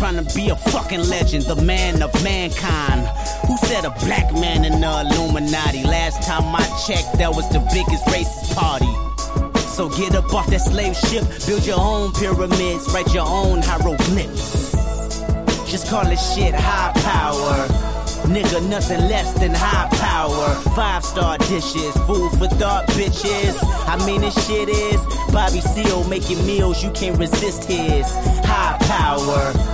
trying to be a fucking legend, the man of mankind. Who said a black man in the Illuminati? Last time I checked, that was the biggest racist party. So get up off that slave ship, build your own pyramids, write your own hieroglyphs. Just call this shit high power. Nigga, nothing less than high power. 5-star dishes, food for thought, bitches. I mean, this shit is Bobby Seale making meals, you can't resist his high power.